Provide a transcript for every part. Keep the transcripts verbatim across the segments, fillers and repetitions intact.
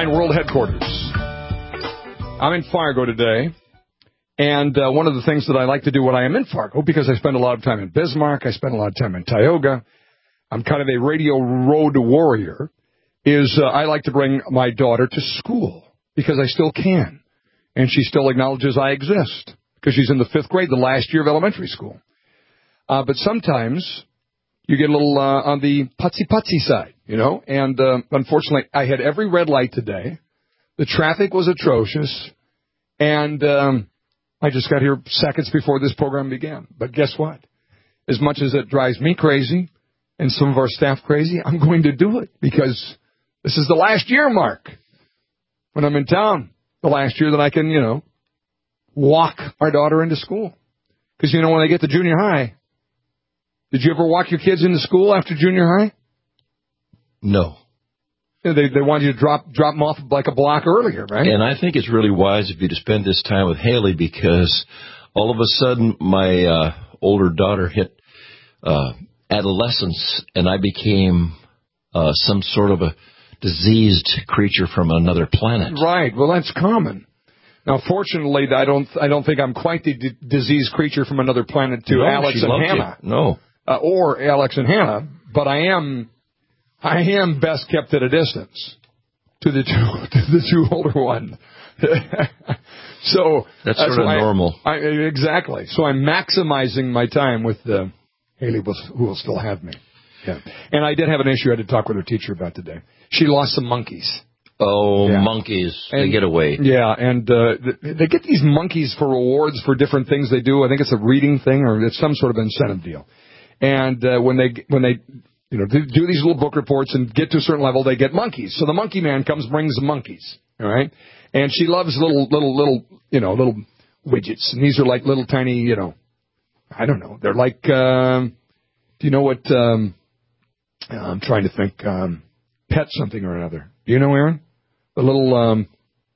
Line World Headquarters. I'm in Fargo today, and uh, one of the things that I like to do when I am in Fargo, because I spend a lot of time in Bismarck, I spend a lot of time in Tioga, I'm kind of a radio road warrior, is uh, I like to bring my daughter to school, because I still can, and she still acknowledges I exist, because she's in the fifth grade, the last year of elementary school. Uh, but sometimes you get a little uh, on the putsy-putsy side, you know, and uh, unfortunately I had every red light today. The traffic was atrocious, and um, I just got here seconds before this program began. But guess what? As much as it drives me crazy and some of our staff crazy, I'm going to do it because this is the last year mark when I'm in town, the last year that I can, you know, walk our daughter into school. Because, you know, when they get to junior high, did you ever walk your kids into school after junior high? No. They they want you to drop drop them off like a block earlier, right? And I think it's really wise of you to spend this time with Haley because all of a sudden my uh, older daughter hit uh, adolescence and I became uh, some sort of a diseased creature from another planet. Right. Well, that's common. Now, fortunately, I don't I don't think I'm quite the d- diseased creature from another planet to no, Alex and Hannah. You. No. Uh, or Alex and Hannah, but I am I am best kept at a distance to the two to the two older ones. So that's sort of normal. I, I, exactly. So I'm maximizing my time with uh, Haley, who will still have me. Yeah. And I did have an issue I had to talk with her teacher about today. She lost some monkeys. Oh, yeah. Monkeys. And, they get away. Yeah, and uh, they get these monkeys for rewards for different things they do. I think it's a reading thing or it's some sort of incentive deal. And uh, when they when they you know do, do these little book reports and get to a certain level, they get monkeys. So the monkey man comes, brings the monkeys, all right? And she loves little little little you know little widgets, and these are like little tiny you know I don't know. They're like um, do you know what um, I'm trying to think um, pet something or another. Do you know, Aaron? The little um,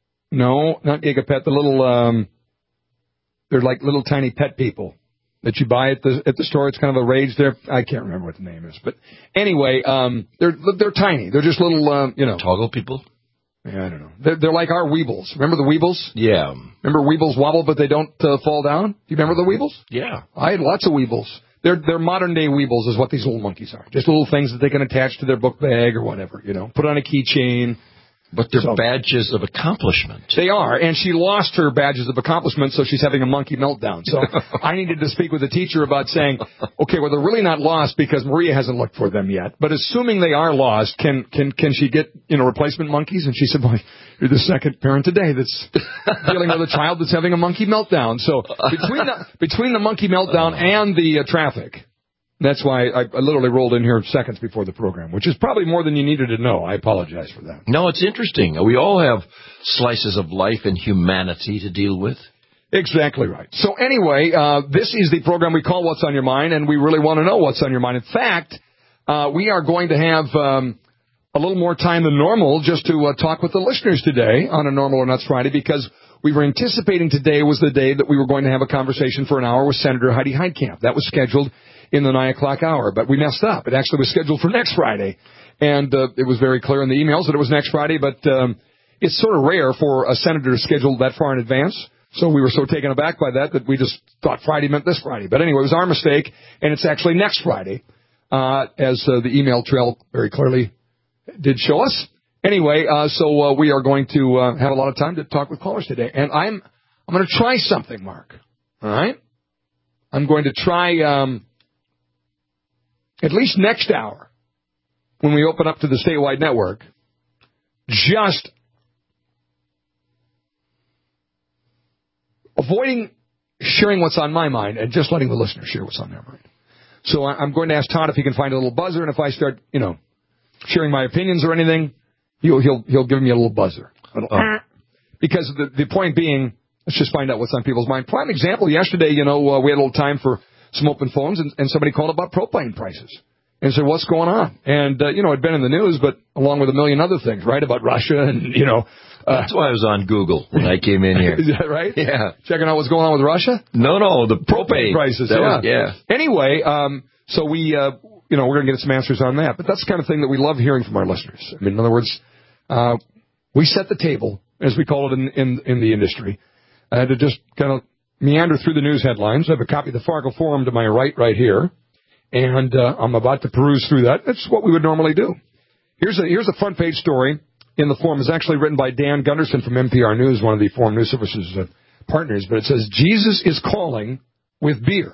no, not Gigapet. The little um, they're like little tiny pet people that you buy at the at the store. It's kind of a rage there. I can't remember what the name is, but anyway, um, they're they're tiny. They're just little, um, you know, toggle people. Yeah, I don't know. They're, they're like our Weebles. Remember the Weebles? Yeah. Remember Weebles wobble, but they don't uh, fall down. Do you remember the Weebles? Yeah. I had lots of Weebles. They're they're modern day Weebles, is what these little monkeys are. Just little things that they can attach to their book bag or whatever. You know, put on a keychain. But they're so, badges of accomplishment. They are, and she lost her badges of accomplishment, so she's having a monkey meltdown. So I needed to speak with the teacher about saying, okay, well, they're really not lost because Maria hasn't looked for them yet. But assuming they are lost, can can can she get, you know, replacement monkeys? And she said, well, you're the second parent today that's dealing with a child that's having a monkey meltdown. So between the, between the monkey meltdown and the uh, traffic, that's why I, I literally rolled in here seconds before the program, which is probably more than you needed to know. I apologize for that. No, it's interesting. We all have slices of life and humanity to deal with. Exactly right. So anyway, uh, this is the program we call What's on Your Mind, and we really want to know what's on your mind. In fact, uh, we are going to have um, a little more time than normal just to uh, talk with the listeners today on a Normal or Nuts Friday, because we were anticipating today was the day that we were going to have a conversation for an hour with Senator Heidi Heitkamp. That was scheduled in the nine o'clock hour, but we messed up. It actually was scheduled for next Friday, and uh, it was very clear in the emails that it was next Friday, but um, it's sort of rare for a senator to schedule that far in advance, so we were so taken aback by that that we just thought Friday meant this Friday. But anyway, it was our mistake, and it's actually next Friday, uh, as uh, the email trail very clearly did show us. Anyway, uh, so uh, we are going to uh, have a lot of time to talk with callers today, and I'm I'm going to try something, Mark, all right? I'm going to try... Um, at least next hour, when we open up to the statewide network, just avoiding sharing what's on my mind and just letting the listener share what's on their mind. So I'm going to ask Todd if he can find a little buzzer, and if I start, you know, sharing my opinions or anything, he'll he'll he'll give me a little buzzer. A little, oh. Because the the point being, let's just find out what's on people's mind. Prime example, yesterday, you know, uh, we had a little time for some open phones, and, and somebody called about propane prices and said, what's going on? And, uh, you know, it'd been in the news, but along with a million other things, right, about Russia and, you know. Uh, That's why I was on Google when I came in here. Is that right? Yeah. Checking out what's going on with Russia? No, no, the propane, propane prices. That yeah. Was, yeah. Anyway, um, so we, uh, you know, we're going to get some answers on that. But that's the kind of thing that we love hearing from our listeners. I mean, in other words, uh, We set the table, as we call it in, in, in the industry. I had to just kind of meander through the news headlines. I have a copy of the Fargo Forum to my right, right here. And uh, I'm about to peruse through that. That's what we would normally do. Here's a, here's a front page story in the Forum. It's actually written by Dan Gunderson from N P R News, one of the Forum News Services uh, partners. But it says, Jesus is calling with beer.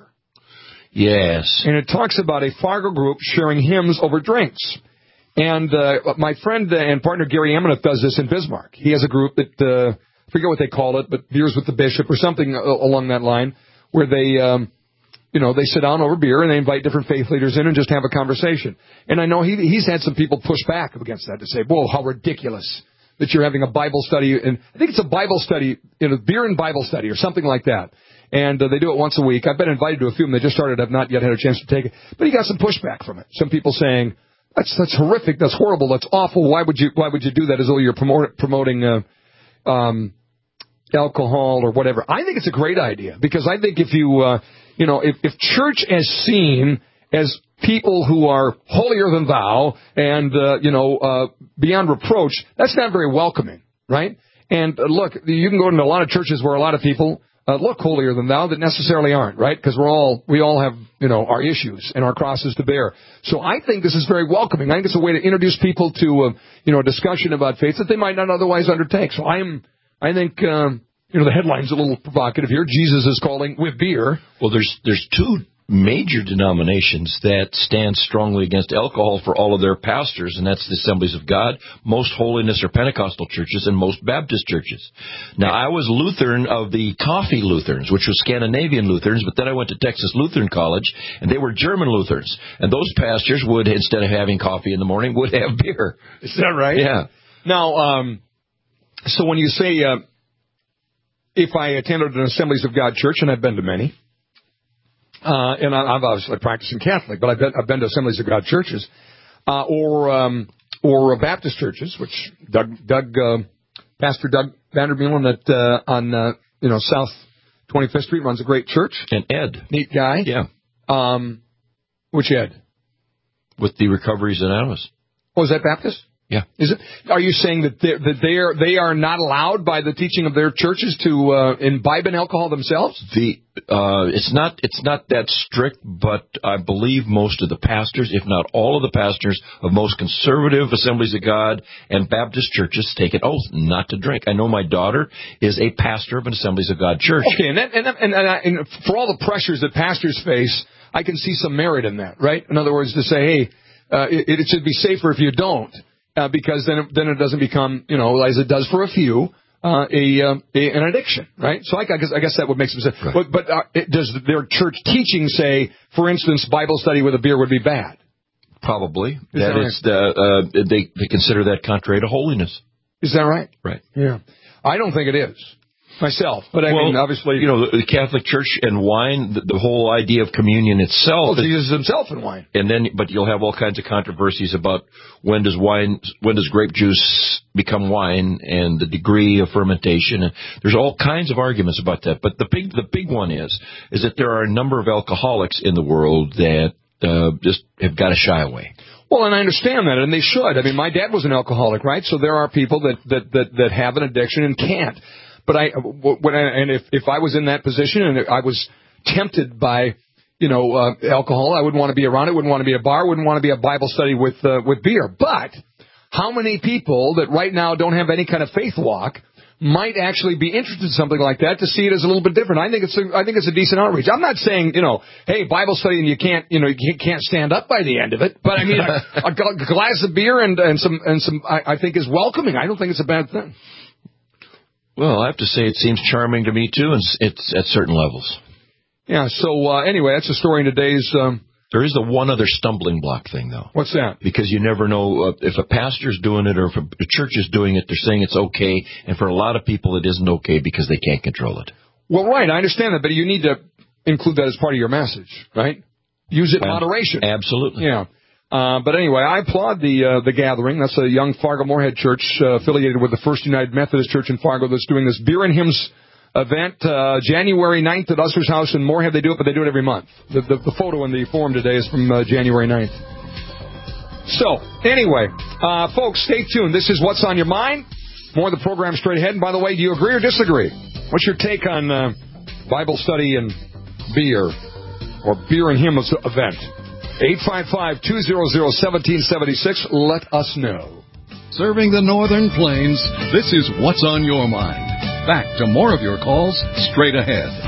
Yes. And it talks about a Fargo group sharing hymns over drinks. And uh, my friend and partner Gary Ameneth does this in Bismarck. He has a group that, uh, I forget what they call it, but Beers with the Bishop or something along that line, where they, um, you know, they sit down over beer and they invite different faith leaders in and just have a conversation. And I know he, he's had some people push back against that to say, whoa, how ridiculous that you're having a Bible study. And I think it's a Bible study, you know, beer and Bible study or something like that. And uh, they do it once a week. I've been invited to a few of them. They just started. I've not yet had a chance to take it. But he got some pushback from it. Some people saying, That's that's horrific. That's horrible. That's awful. Why would you Why would you do that as though you're promote, promoting uh, um, alcohol or whatever? I think it's a great idea because I think if you uh, you know if, if church is seen as people who are holier than thou and uh, you know uh, beyond reproach, that's not very welcoming, right? And uh, look, you can go into a lot of churches where a lot of people Uh, look holier than thou that necessarily aren't, right? Because we're all, we all have, you know, our issues and our crosses to bear. So I think this is very welcoming. I think it's a way to introduce people to, uh, you know, a discussion about faith that they might not otherwise undertake. So I'm, I think, um, you know, the headline's a little provocative here. Jesus is calling with beer. Well, there's, there's two major denominations that stand strongly against alcohol for all of their pastors, and that's the Assemblies of God, most Holiness or Pentecostal churches, and most Baptist churches. Now, I was Lutheran of the Coffee Lutherans, which was Scandinavian Lutherans, but then I went to Texas Lutheran College, and they were German Lutherans. And those pastors would, instead of having coffee in the morning, would have beer. Is that right? Yeah. Now, um, so when you say, uh, if I attended an Assemblies of God church, and I've been to many, Uh, and I'm obviously practicing Catholic, but I've been, I've been to Assemblies of God churches, uh, or um, or Baptist churches, which Doug, Doug uh, Pastor Doug Vandermeulen that uh, on uh, you know South twenty-fifth Street runs a great church. And Ed, neat guy. Yeah. Um, which Ed? With the Recoveries Anonymous. Oh, is that Baptist? Yeah. Is it? Are you saying that they that they are they are not allowed by the teaching of their churches to uh, imbibe in alcohol themselves? The uh, it's not it's not that strict, but I believe most of the pastors, if not all of the pastors of most conservative Assemblies of God and Baptist churches, take an oath not to drink. I know my daughter is a pastor of an Assemblies of God church. Okay, and that, and and, and, I, and for all the pressures that pastors face, I can see some merit in that, right? In other words, to say, hey, uh, it, it should be safer if you don't. Uh, because then it, then it doesn't become, you know, as it does for a few, uh, a, uh, a an addiction, right? So I, I guess I guess that would make some sense. Right. But, but uh, it, does their church teaching say, for instance, Bible study with a beer would be bad? Probably. Is that that is the, uh, they they consider that contrary to holiness. Is that right? Right. Yeah. I don't think it is. Myself, but I well, mean, obviously, you know, the, the Catholic Church and wine, the, the whole idea of communion itself. Well, Jesus himself in wine, and then, but you'll have all kinds of controversies about when does wine, when does grape juice become wine, and the degree of fermentation, and there's all kinds of arguments about that. But the big, the big one is, is that there are a number of alcoholics in the world that uh, just have got to shy away. Well, and I understand that, and they should. I mean, my dad was an alcoholic, right? So there are people that that that, that have an addiction and can't. But I, when I, and if, if I was in that position and I was tempted by, you know, uh, alcohol, I wouldn't want to be around it, wouldn't want to be at a bar, wouldn't want to be at Bible study with, uh, with beer. But how many people that right now don't have any kind of faith walk might actually be interested in something like that to see it as a little bit different? I think it's a, I think it's a decent outreach. I'm not saying, you know, hey, Bible study and you can't, you know, you can't stand up by the end of it. But I mean, a, a glass of beer and, and some, and some, I, I think is welcoming. I don't think it's a bad thing. Well, I have to say it seems charming to me, too, and it's at certain levels. Yeah, so uh, anyway, that's the story in today's... Um, there is the one other stumbling block thing, though. What's that? Because you never know uh, if a pastor's doing it or if a, a church is doing it, they're saying it's okay, and for a lot of people it isn't okay because they can't control it. Well, right, I understand that, but you need to include that as part of your message, right? Use it in moderation. Absolutely. Yeah. Uh, but anyway, I applaud the uh, the gathering. That's a young Fargo-Moorhead church uh, affiliated with the First United Methodist Church in Fargo that's doing this Beer and Hymns event uh, January ninth at Usher's House in Moorhead. They do it, but they do it every month. The, the, the photo in the forum today is from uh, January ninth. So, anyway, uh, folks, stay tuned. This is What's on Your Mind. More of the program straight ahead. And by the way, do you agree or disagree? What's your take on uh, Bible study and beer, or beer and hymns event? eight five five, two hundred, one seven seven six. Let us know. Serving the Northern Plains, this is What's on Your Mind. Back to more of your calls straight ahead.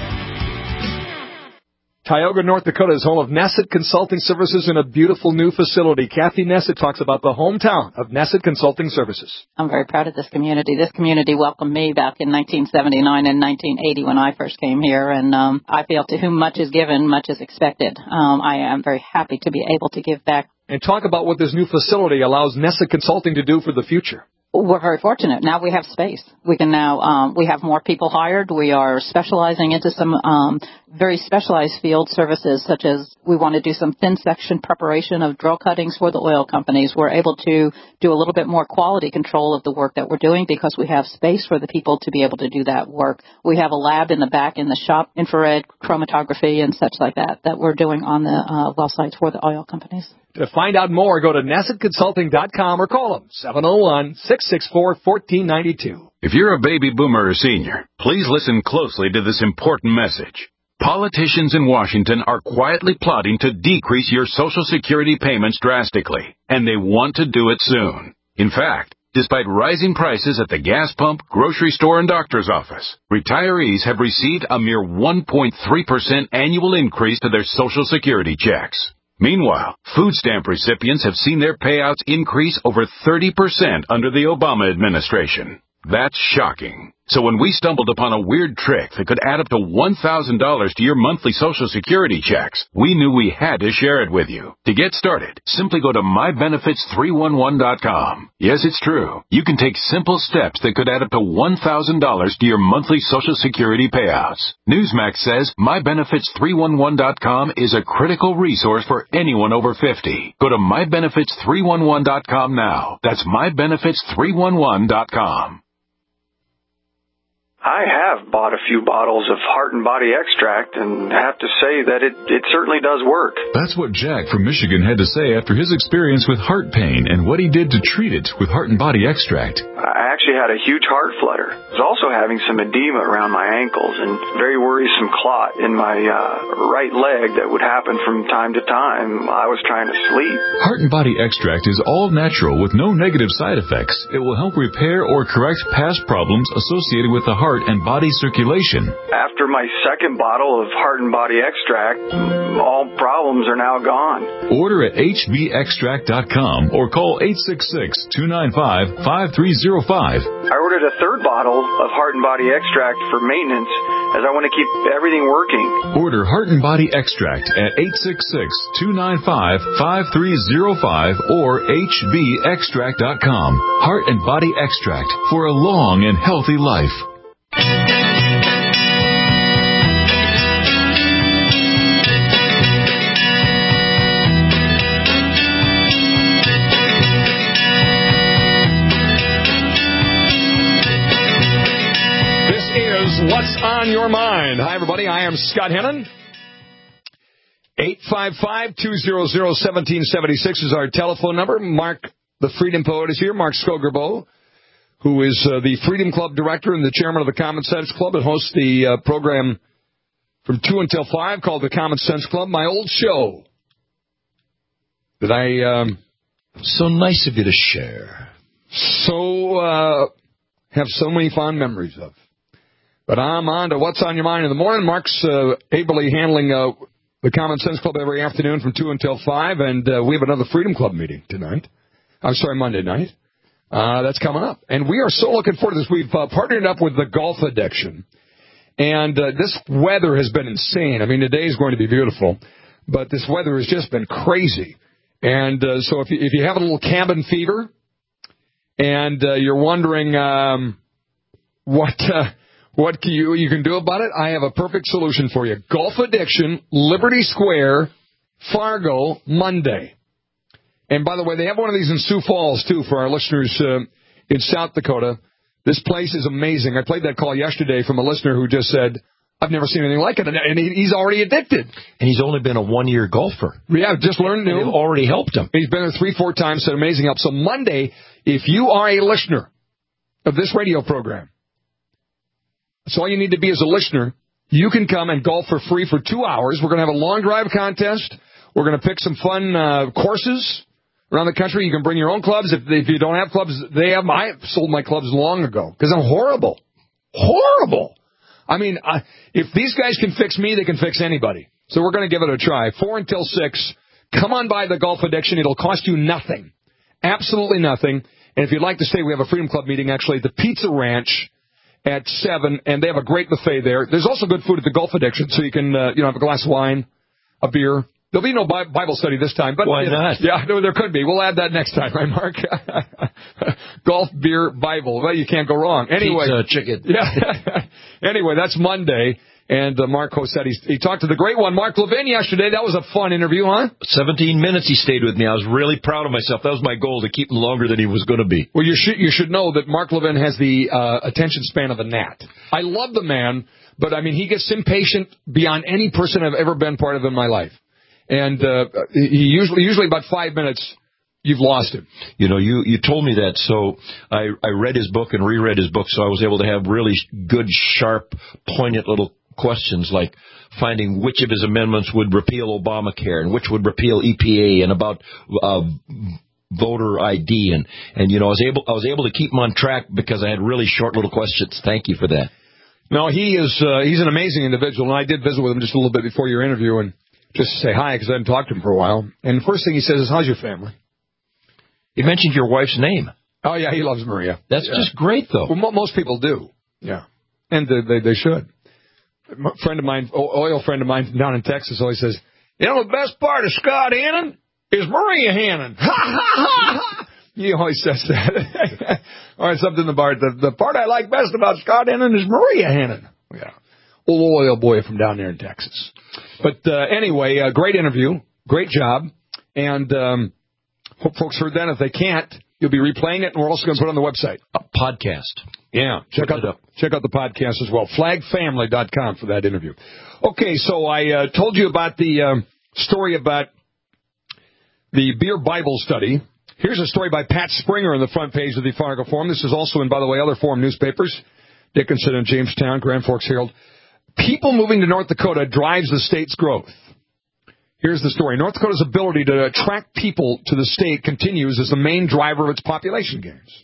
Tioga, North Dakota is home of Nesset Consulting Services in a beautiful new facility. Kathy Nesset talks about the hometown of Nesset Consulting Services. I'm very proud of this community. This community welcomed me back in nineteen seventy-nine and nineteen eighty when I first came here, and um, I feel to whom much is given, much is expected. Um, I am very happy to be able to give back. And talk about what this new facility allows Nesset Consulting to do for the future. We're very fortunate. Now we have space. We can now, um, we have more people hired. We are specializing into some um, very specialized field services, such as we want to do some thin section preparation of drill cuttings for the oil companies. We're able to do a little bit more quality control of the work that we're doing because we have space for the people to be able to do that work. We have a lab in the back in the shop, infrared chromatography and such like that, that we're doing on the uh, well sites for the oil companies. To find out more, go to Nesset Consulting dot com or call them, seven oh one, six six four, one four nine two. If you're a baby boomer or senior, please listen closely to this important message. Politicians in Washington are quietly plotting to decrease your Social Security payments drastically, and they want to do it soon. In fact, despite rising prices at the gas pump, grocery store, and doctor's office, retirees have received a mere one point three percent annual increase to their Social Security checks. Meanwhile, food stamp recipients have seen their payouts increase over thirty percent under the Obama administration. That's shocking. So when we stumbled upon a weird trick that could add up to one thousand dollars to your monthly Social Security checks, we knew we had to share it with you. To get started, simply go to my benefits three one one dot com. Yes, it's true. You can take simple steps that could add up to one thousand dollars to your monthly Social Security payouts. Newsmax says my benefits three one one dot com is a critical resource for anyone over fifty. Go to my benefits three one one dot com now. That's my benefits three one one dot com. I have bought a few bottles of Heart and Body Extract and have to say that it, it certainly does work. That's what Jack from Michigan had to say after his experience with heart pain and what he did to treat it with Heart and Body Extract. I actually had a huge heart flutter. I was also having some edema around my ankles and very worrisome clot in my uh, right leg that would happen from time to time. I was trying to sleep. Heart and Body Extract is all natural with no negative side effects. It will help repair or correct past problems associated with the heart and body circulation. After my second bottle of Heart and Body Extract, all problems are now gone. Order at H B extract dot com or call eight six six, two nine five, five three zero five. I ordered a third bottle of Heart and Body Extract for maintenance as I want to keep everything working. Order Heart and Body Extract at eight six six, two nine five, five three zero five or H B extract dot com. Heart and Body Extract for a long and healthy life. What's on your mind? Hi, everybody. I am Scott Hennon. eight five five, two hundred, one seven seven six is our telephone number. Mark, the Freedom Poet, is here. Mark Skogerbo, who is uh, the Freedom Club director and the chairman of the Common Sense Club and hosts the uh, program from two until five called the Common Sense Club, my old show that I... Um, so nice of you to share. So, uh, have so many fond memories of. But I'm on to What's on Your Mind in the morning. Mark's uh, ably handling uh, the Common Sense Club every afternoon from two until five, and uh, we have another Freedom Club meeting tonight. I'm sorry, Monday night. Uh, that's coming up. And we are so looking forward to this. We've uh, partnered up with the Golf Addiction, and uh, this weather has been insane. I mean, today is going to be beautiful, but this weather has just been crazy. And uh, so if you, if you have a little cabin fever and uh, you're wondering um, what... Uh, What can you, you can do about it? I have a perfect solution for you. Golf Addiction, Liberty Square, Fargo, Monday. And by the way, they have one of these in Sioux Falls, too, for our listeners uh, in South Dakota. This place is amazing. I played that call yesterday from a listener who just said, I've never seen anything like it. And he, he's already addicted. And he's only been a one-year golfer. Yeah, just learned new. They've already helped him. He's been there three, four times, said amazing help. So Monday, if you are a listener, of this radio program. That's all you need to be as a listener. You can come and golf for free for two hours. We're going to have a long drive contest. We're going to pick some fun uh, courses around the country. You can bring your own clubs. If, if you don't have clubs, they have. I sold my clubs long ago because I'm horrible. Horrible. I mean, I, if these guys can fix me, they can fix anybody. So we're going to give it a try. Four until six. Come on by the Golf Addiction. It'll cost you nothing. Absolutely nothing. And if you'd like to stay, we have a Freedom Club meeting actually at the Pizza Ranch at seven, and they have a great buffet there. There's also good food at the Golf Addiction, so you can uh, you know have a glass of wine, a beer. There'll be no Bible study this time. But why not? Yeah, no, there could be. We'll add that next time, right, Mark? Golf, beer, Bible. Well, you can't go wrong. Anyway, Pizza, chicken. Yeah. Anyway, that's Monday. And uh, Mark said he, he talked to the great one, Mark Levin, yesterday. That was a fun interview, huh? seventeen minutes he stayed with me. I was really proud of myself. That was my goal, to keep him longer than he was going to be. Well, you should you should know that Mark Levin has the uh, attention span of a gnat. I love the man, but, I mean, he gets impatient beyond any person I've ever been part of in my life. And uh, he usually usually about five minutes, you've lost him. You know, you, you told me that, so I, I read his book and reread his book, so I was able to have really good, sharp, poignant little questions like finding which of his amendments would repeal Obamacare and which would repeal E P A, and about uh, voter I D, and and you know I was able I was able to keep him on track because I had really short little questions. Thank you for that. No, he is uh, he's an amazing individual, and I did visit with him just a little bit before your interview and just to say hi because I hadn't talked to him for a while. And the first thing he says is, "How's your family?" He mentioned your wife's name. Oh yeah, he loves Maria. That's yeah. just great, though. Well, mo- most people do. Yeah, and they they, they should. A friend of mine, oil friend of mine down in Texas, always says, "You know, the best part of Scott Hannon is Maria Hannon." Ha ha ha! He always says that. All right, something about the the part I like best about Scott Hannon is Maria Hannon. Yeah, old oil boy from down there in Texas. But uh, anyway, uh, great interview, great job, and um, hope folks heard that. If they can't, you'll be replaying it, and we're also going to put it on the website. A podcast. Yeah, check out, the, check out the podcast as well. flag family dot com for that interview. Okay, so I uh, told you about the um, story about the Beer Bible study. Here's a story by Pat Springer on the front page of the Fargo Forum. This is also in, by the way, other Forum newspapers, Dickinson and Jamestown, Grand Forks Herald. People moving to North Dakota drives the state's growth. Here's the story. North Dakota's ability to attract people to the state continues as the main driver of its population gains.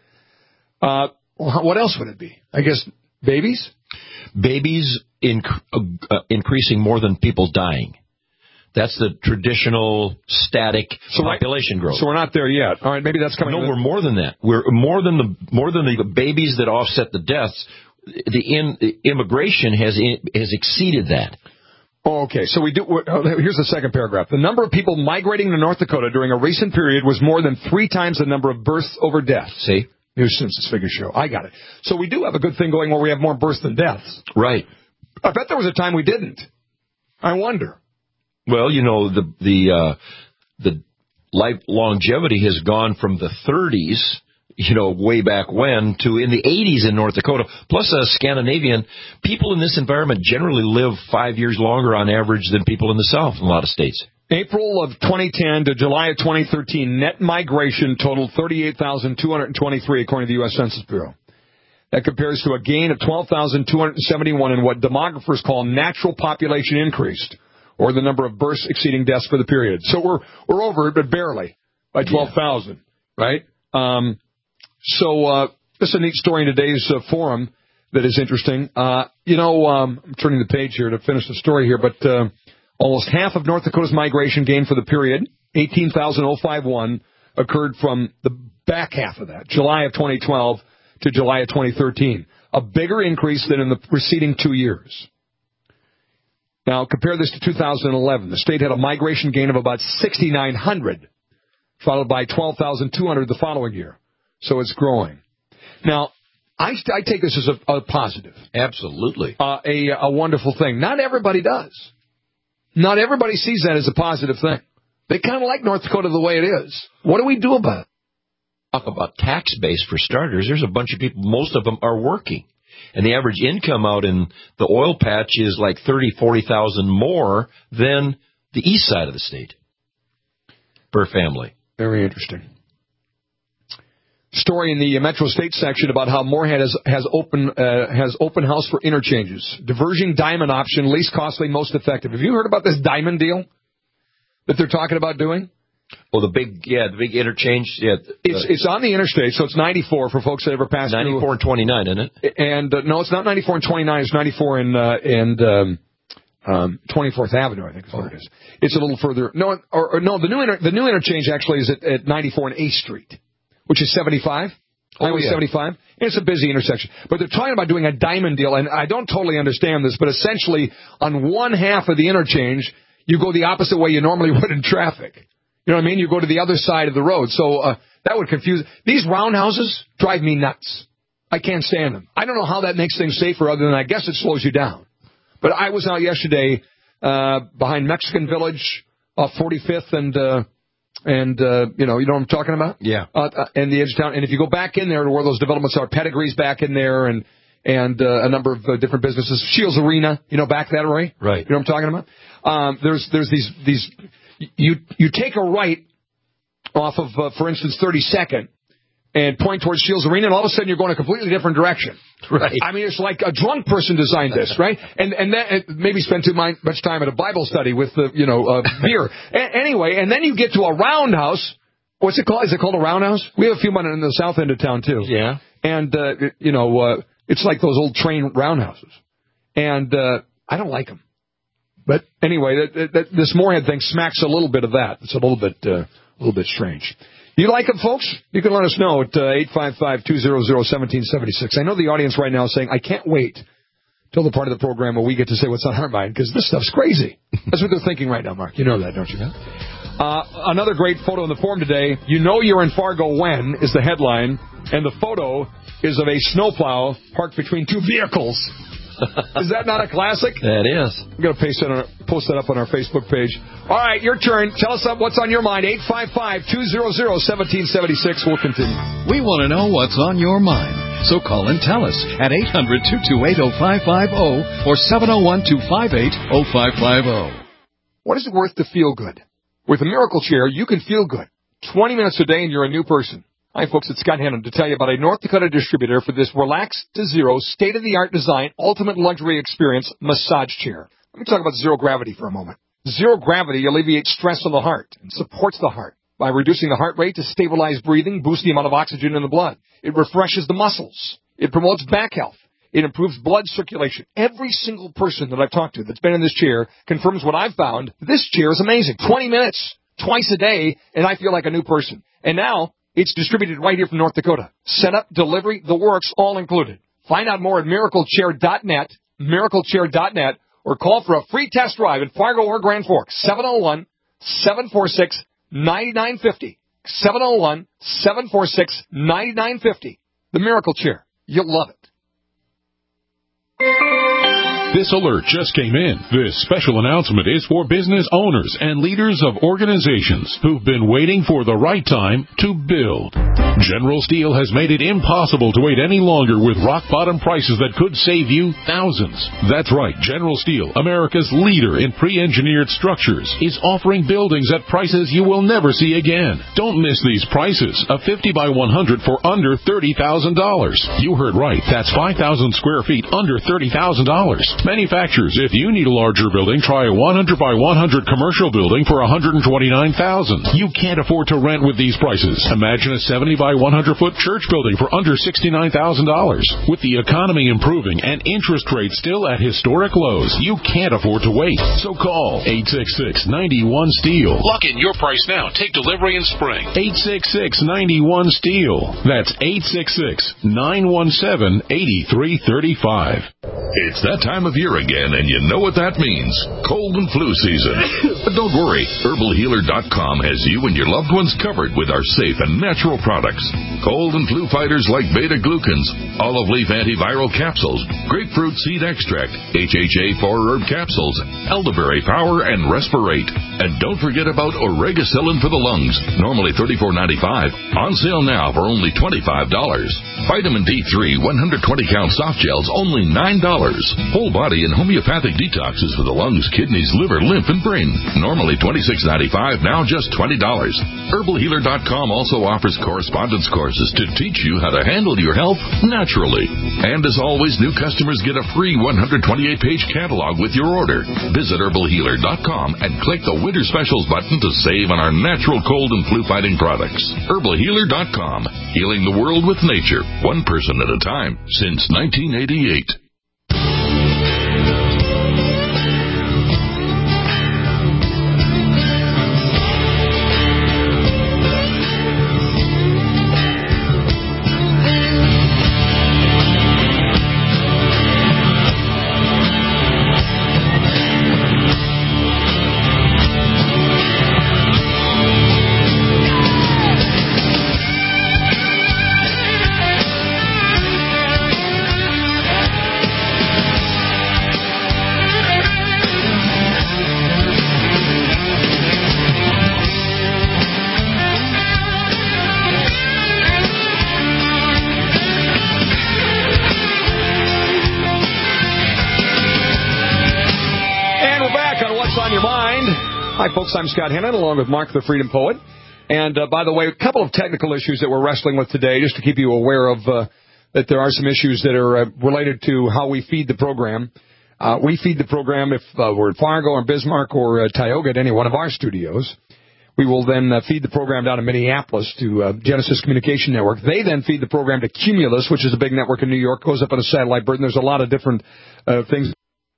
Uh, what else would it be? I guess babies? Babies inc- uh, increasing more than people dying. That's the traditional static so population right, growth. So we're not there yet. All right, maybe that's coming. No, we're more than that. We're more than the more than the babies that offset the deaths. The, in, the immigration has in, has exceeded that. Oh, okay, so we do. Here's the second paragraph. The number of people migrating to North Dakota during a recent period was more than three times the number of births over deaths. See? New Census figures show. I got it. So we do have a good thing going where we have more births than deaths. Right. I bet there was a time we didn't. I wonder. Well, you know, the the uh, the life longevity has gone from the thirties, you know, way back when, to in the eighties in North Dakota. Plus, uh, Scandinavian people in this environment generally live five years longer on average than people in the South in a lot of states. April of twenty ten to July of twenty thirteen, net migration totaled thirty-eight thousand two hundred twenty-three, according to the U S Census Bureau. That compares to a gain of twelve thousand two hundred seventy-one in what demographers call natural population increased, or the number of births exceeding deaths for the period. So we're we're over it, but barely, by twelve thousand, yeah. Right? Um, so uh, this is a neat story in today's uh, forum that is interesting. Uh, you know, um, I'm turning the page here to finish the story here, but uh, almost half of North Dakota's migration gain for the period, eighteen thousand fifty-one, occurred from the back half of that, July of twenty twelve to July of twenty thirteen, a bigger increase than in the preceding two years. Now, compare this to two thousand eleven. The state had a migration gain of about sixty-nine hundred, followed by twelve thousand two hundred the following year. So it's growing. Now, I, I take this as a, a positive. Absolutely. Uh, a, a wonderful thing. Not everybody does. Not everybody sees that as a positive thing. They kind of like North Dakota the way it is. What do we do about it? Talk about tax base for starters. There's a bunch of people, most of them are working. And the average income out in the oil patch is like thirty, forty thousand more than the east side of the state per family. Very interesting. story in the Metro State section about how Moorhead has, has open uh, has open house for interchanges. Diverging diamond option, least costly, most effective. Have you heard about this diamond deal that they're talking about doing? Oh, the big, yeah, the big interchange. Yeah, it's it's on the interstate, so it's ninety-four for folks that ever pass through. ninety-four and twenty-nine, isn't it? And uh, no, it's not ninety-four and twenty-nine. It's ninety-four and uh, and um, um, twenty-fourth Avenue, I think is what oh. it is. It's a little further. No, or, or no, the new inter, the new interchange actually is at, at ninety-four and eighth Street, which is seventy-five. Oh, Highway yeah. seventy-five. And it's a busy intersection. But they're talking about doing a diamond deal, and I don't totally understand this, but essentially on one half of the interchange, you go the opposite way you normally would in traffic. You know what I mean? You go to the other side of the road. So uh, that would confuse. These roundhouses drive me nuts. I can't stand them. I don't know how that makes things safer other than I guess it slows you down. But I was out yesterday uh, behind Mexican Village off forty-fifth and, uh, and uh, you know, you know what I'm talking about? Yeah. Uh, uh, and the edge of town. And if you go back in there to where those developments are, Pedigree's back in there and and uh, a number of uh, different businesses. Shields Arena, you know, back that way. Right. You know what I'm talking about? Um, there's there's these these. You you take a right off of, uh, for instance, thirty-second and point towards Shields Arena, and all of a sudden you're going a completely different direction. Right. I mean, it's like a drunk person designed this, right? And and then maybe spend too much time at a Bible study with the you know uh, beer. A- anyway, and then you get to a roundhouse. What's it called? Is it called a roundhouse? We have a few in the south end of town too. Yeah. And uh, you know, uh, it's like those old train roundhouses, and uh, I don't like them. But anyway, that, that, this Moorhead thing smacks a little bit of that. It's a little bit, uh, a little bit strange. You like them, folks? You can let us know at uh, eight five five, two hundred, seventeen seventy-six. I know the audience right now is saying, I can't wait till the part of the program where we get to say what's on our mind, because this stuff's crazy. That's what they're thinking right now, Mark. You know that, don't you? Uh, another great photo in the forum today. You know you're in Fargo when is the headline, and the photo is of a snowplow parked between two vehicles. Is that not a classic? That is. I'm going to paste that on our, post that up on our Facebook page. All right, your turn. Tell us what's on your mind. eight five five, two hundred, seventeen seventy-six. We'll continue. We want to know what's on your mind. So call and tell us at eight hundred, two two eight, oh five five oh or seven oh one, two five eight, oh five five oh. What is it worth to feel good? With a Miracle Chair, you can feel good. twenty minutes a day and you're a new person. Hi, folks. It's Scott Hannon to tell you about a North Dakota distributor for this relaxed to zero, state-of-the-art design, ultimate luxury experience massage chair. Let me talk about zero gravity for a moment. Zero gravity alleviates stress on the heart and supports the heart by reducing the heart rate to stabilize breathing, boost the amount of oxygen in the blood. It refreshes the muscles. It promotes back health. It improves blood circulation. Every single person that I've talked to that's been in this chair confirms what I've found. This chair is amazing. twenty minutes, twice a day, and I feel like a new person. And now, it's distributed right here from North Dakota. Setup, delivery, the works, all included. Find out more at miracle chair dot net, miracle chair dot net, or call for a free test drive in Fargo or Grand Forks, seven oh one, seven four six, nine nine five oh. seven oh one, seven four six, nine nine five oh. The Miracle Chair. You'll love it. This alert just came in. This special announcement is for business owners and leaders of organizations who've been waiting for the right time to build. General Steel has made it impossible to wait any longer with rock-bottom prices that could save you thousands. That's right. General Steel, America's leader in pre-engineered structures, is offering buildings at prices you will never see again. Don't miss these prices. A fifty by one hundred for under thirty thousand dollars. You heard right. That's five thousand square feet under thirty thousand dollars. Manufacturers, if you need a larger building, try a one hundred by one hundred commercial building for one hundred twenty-nine thousand dollars. You can't afford to rent with these prices. Imagine a seventy by one hundred foot church building for under sixty-nine thousand dollars. With the economy improving and interest rates still at historic lows, you can't afford to wait. So call eight six six, nine one, STEEL. Lock in your price now. Take delivery in spring. eight six six, nine one, STEEL. That's eight six six, nine one seven, eight three three five. It's that time of year again, and you know what that means. Cold and flu season. But don't worry. herbal healer dot com has you and your loved ones covered with our safe and natural products. Cold and flu fighters like beta-glucans, olive leaf antiviral capsules, grapefruit seed extract, H H A four herb capsules, elderberry power, and Respirate. And don't forget about Oregacillin for the lungs, normally thirty-four ninety-five, on sale now for only twenty-five dollars. Vitamin D three one hundred twenty count soft gels, only nine dollars. Whole body and homeopathic detoxes for the lungs, kidneys, liver, lymph, and brain. Normally twenty-six ninety-five, now just twenty dollars. Herbal Healer dot com also offers correspondence courses to teach you how to handle your health naturally. And as always, new customers get a free one hundred twenty-eight page catalog with your order. Visit Herbal Healer dot com and click the Winter Specials button to save on our natural cold and flu fighting products. Herbal Healer dot com, healing the world with nature, one person at a time, since nineteen eighty-eight. Hi, folks. I'm Scott Hannon, along with Mark the Freedom Poet. And, uh, by the way, a couple of technical issues that we're wrestling with today, just to keep you aware of uh, that there are some issues that are uh, related to how we feed the program. Uh, we feed the program if uh, we're at Fargo or Bismarck or uh, Tioga at any one of our studios. We will then uh, feed the program down to Minneapolis to uh, Genesis Communication Network. They then feed the program to Cumulus, which is a big network in New York, goes up on a satellite bird, and there's a lot of different uh, things.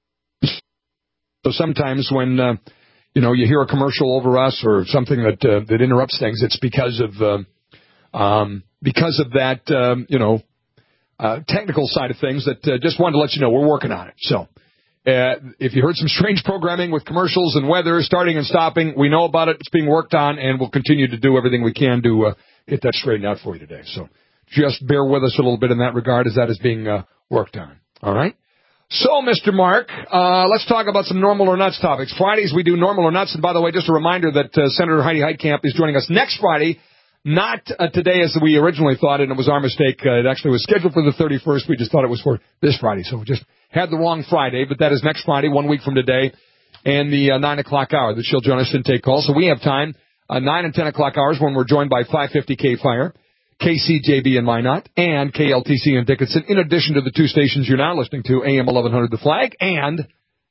So sometimes when... Uh, You know, you hear a commercial over us or something that uh, that interrupts things. It's because of uh, um, because of that, um, you know, uh, technical side of things that uh, just wanted to let you know we're working on it. So uh, if you heard some strange programming with commercials and weather starting and stopping, we know about it. It's being worked on, and we'll continue to do everything we can to uh, get that straightened out for you today. So just bear with us a little bit in that regard as that is being uh, worked on. All right? So, Mister Mark, uh, let's talk about some normal or nuts topics. Fridays we do normal or nuts. And by the way, just a reminder that uh, Senator Heidi Heitkamp is joining us next Friday, not uh, today as we originally thought, and it was our mistake. Uh, it actually was scheduled for the thirty-first. We just thought it was for this Friday. So we just had the wrong Friday, but that is next Friday, one week from today, and the uh, nine o'clock hour that she'll join us and take calls. So we have time, uh, nine and ten o'clock hours when we're joined by five fifty K Fire, K C J B in Minot, and K L T C in Dickinson, in addition to the two stations you're now listening to, A M eleven hundred The Flag and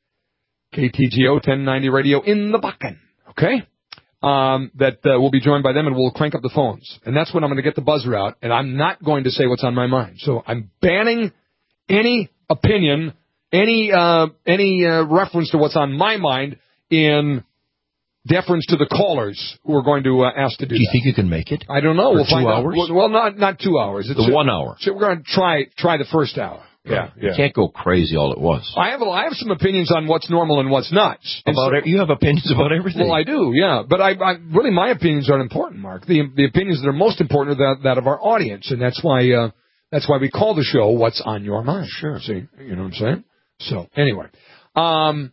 K T G O ten ninety Radio in the Bakken. Okay? Um, that uh, we'll be joined by them, and we'll crank up the phones. And that's when I'm going to get the buzzer out, and I'm not going to say what's on my mind. So I'm banning any opinion, any uh, any uh, reference to what's on my mind in deference to the callers who are going to uh, ask to do that. Do you that. think you can make it? I don't know. For we'll two find hours? Out. Well, not not two hours. It's the a, one hour. So we're going to try try the first hour. Yeah, yeah. You can't go crazy all at once. I have a, I have some opinions on what's normal and what's nuts. And about so, you have opinions about everything. Well, I do, yeah. But I, I really my opinions aren't important, Mark. The the opinions that are most important are that, that of our audience, and that's why uh, that's why we call the show "What's on Your Mind." Sure. See, you know what I'm saying? So anyway, um,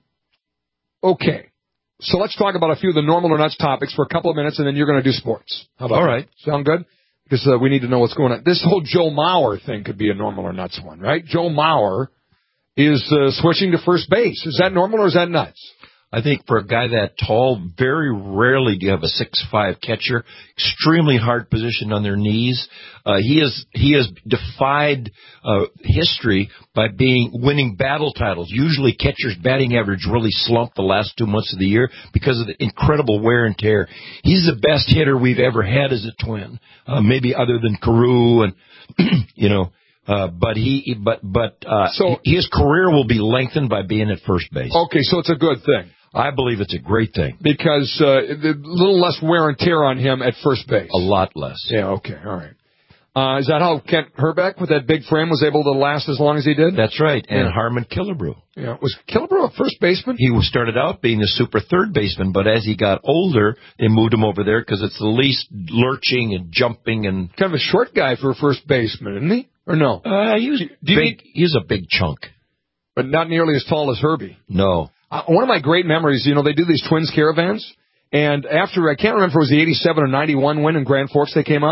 okay. So let's talk about a few of the normal or nuts topics for a couple of minutes, and then you're going to do sports. How about All that? right. Sound good? Because uh, we need to know what's going on. This whole Joe Mauer thing could be a normal or nuts one, right? Joe Mauer is uh, switching to first base. Is that normal or is that nuts? I think for a guy that tall, very rarely do you have a six five catcher. Extremely hard position on their knees. Uh, he has he has defied uh, history by being winning battle titles. Usually catchers' batting average really slumped the last two months of the year because of the incredible wear and tear. He's the best hitter we've ever had as a Twin, uh, maybe other than Carew and you know. Uh, but he, but but uh, so, his career will be lengthened by being at first base. Okay, so it's a good thing. I believe it's a great thing. Because uh, a little less wear and tear on him at first base. A lot less. Yeah, okay, all right. Uh, is that how Kent Herbeck, with that big frame, was able to last as long as he did? That's right. And yeah. Harmon Killebrew. Yeah, was Killebrew a first baseman? He was started out being a super third baseman, but as he got older, they moved him over there because it's the least lurching and jumping and... Kind of a short guy for a first baseman, isn't he? Or no? Uh, he was big. Need... He's a big chunk. But not nearly as tall as Herbie. No. Uh, one of my great memories, you know, they do these Twins caravans, and after, I can't remember if it was the eighty-seven or ninety-one win in Grand Forks they came up,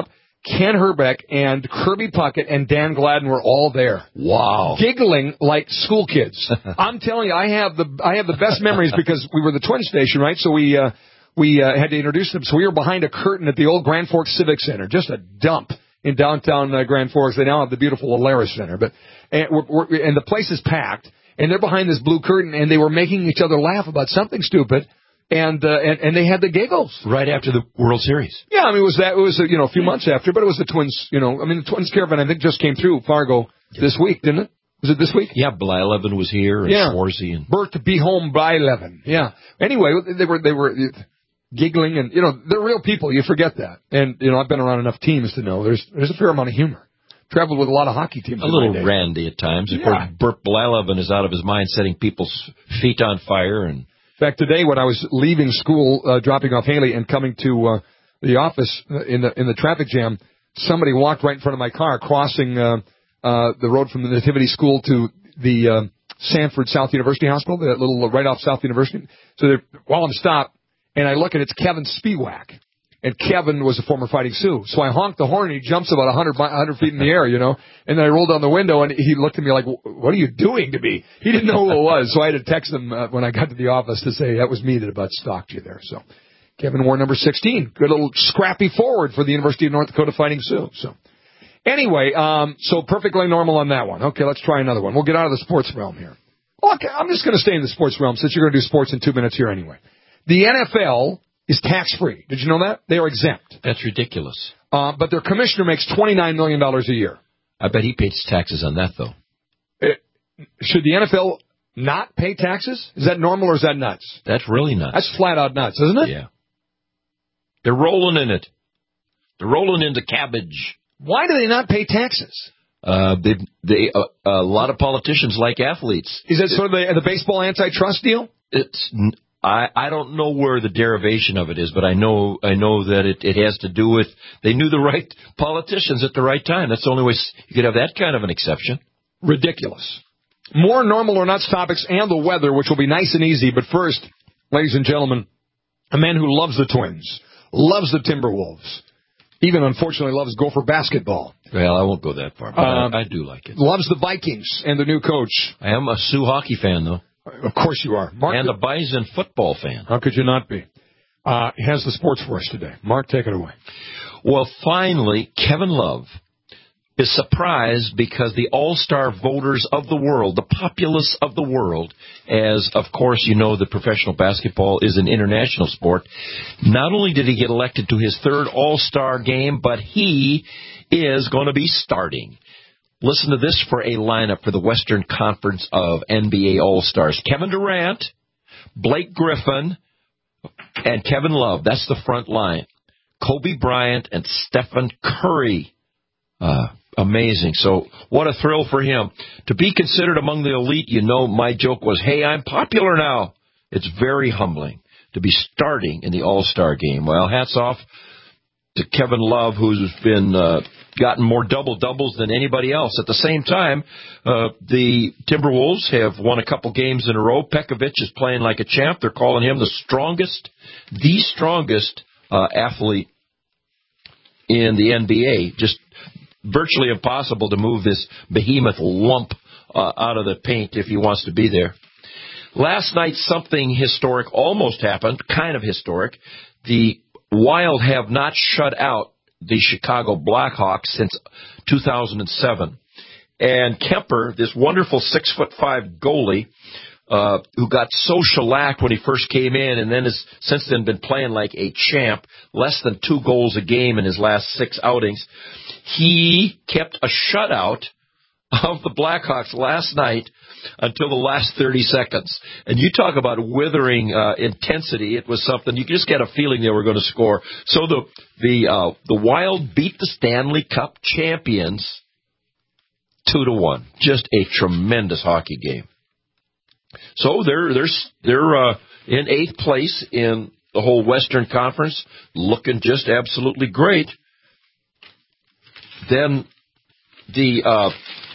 Ken Herbeck and Kirby Puckett and Dan Gladden were all there. Wow. Giggling like school kids. I'm telling you, I have the I have the best memories because we were the Twin Station, right? So we uh, we uh, had to introduce them. So we were behind a curtain at the old Grand Forks Civic Center, just a dump in downtown uh, Grand Forks. They now have the beautiful Alaris Center, but and, we're, we're, and the place is packed, and they're behind this blue curtain, and they were making each other laugh about something stupid. And, uh, and and they had the giggles right after the World Series. Yeah, I mean it was that it was uh, you know a few months after, but it was the Twins. You know, I mean the Twins caravan I think just came through Fargo this week, didn't it? Was it this week? Yeah, Blyleven was here and yeah. Schwarzy and Bert to be home Blyleven. Yeah. Anyway, they were they were giggling and you know they're real people. You forget that, and you know I've been around enough teams to know there's there's a fair amount of humor. Traveled with a lot of hockey teams. A little randy at times. Of yeah. course, Bert Blyleven is out of his mind, setting people's feet on fire and. In fact, today when I was leaving school, uh, dropping off Haley and coming to uh, the office in the in the traffic jam, somebody walked right in front of my car, crossing uh, uh, the road from the Nativity School to the uh, Sanford South University Hospital, that little uh, right off South University. So while I'm stopped, and I look and it's Kevin Spiewak. And Kevin was a former Fighting Sioux. So I honked the horn, and he jumps about one hundred, one hundred feet in the air, you know. And then I rolled down the window, and he looked at me like, what are you doing to me? He didn't know who it was. So I had to text him uh, when I got to the office to say that was me that about stalked you there. So Kevin wore number sixteen. Good little scrappy forward for the University of North Dakota Fighting Sioux. So anyway, um, so perfectly normal on that one. Okay, let's try another one. We'll get out of the sports realm here. Okay, I'm just going to stay in the sports realm since you're going to do sports in two minutes here anyway. The N F L is tax-free. Did you know that? They are exempt. That's ridiculous. Uh, but their commissioner makes twenty-nine million dollars a year. I bet he pays taxes on that, though. It, should the N F L not pay taxes? Is that normal or is that nuts? That's really nuts. That's flat-out nuts, isn't it? Yeah. They're rolling in it. They're rolling into cabbage. Why do they not pay taxes? Uh, they, they, uh, a lot of politicians like athletes. Is that sort of the, the baseball antitrust deal? It's... I, I don't know where the derivation of it is, but I know I know that it, it has to do with they knew the right politicians at the right time. That's the only way you could have that kind of an exception. Ridiculous. More normal or nuts topics and the weather, which will be nice and easy. But first, ladies and gentlemen, a man who loves the Twins, loves the Timberwolves, even unfortunately loves Gopher basketball. Well, I won't go that far, but um, I, I do like it. Loves the Vikings and the new coach. I am a Sioux hockey fan, though. Of course you are. Mark, and a Bison football fan. How could you not be? Uh, he has the sports for us today. Mark, take it away. Well, finally, Kevin Love is surprised because the all-star voters of the world, the populace of the world, as, of course, you know, the professional basketball is an international sport, not only did he get elected to his third all-star game, but he is going to be starting. Listen to this for a lineup for the Western Conference of N B A All-Stars. Kevin Durant, Blake Griffin, and Kevin Love. That's the front line. Kobe Bryant and Stephen Curry. Uh, amazing. So what a thrill for him. To be considered among the elite, you know, my joke was, hey, I'm popular now. It's very humbling to be starting in the All-Star game. Well, hats off to Kevin Love, who's been uh, gotten more double-doubles than anybody else. At the same time, uh, the Timberwolves have won a couple games in a row. Pekovic is playing like a champ. They're calling him the strongest, the strongest uh, athlete in the N B A. Just virtually impossible to move this behemoth lump uh, out of the paint if he wants to be there. Last night, something historic almost happened, kind of historic. The Wild have not shut out the Chicago Blackhawks since two thousand seven. And Kemper, this wonderful six foot five goalie, uh, who got so shellacked when he first came in and then has since then been playing like a champ, less than two goals a game in his last six outings, he kept a shutout of the Blackhawks last night until the last thirty seconds. And you talk about withering uh, intensity. It was something, you just get a feeling they were going to score. So the the uh, the Wild beat the Stanley Cup champions two to one. Just a tremendous hockey game. So they're they're they're uh, in eighth place in the whole Western Conference, looking just absolutely great. Then the uh,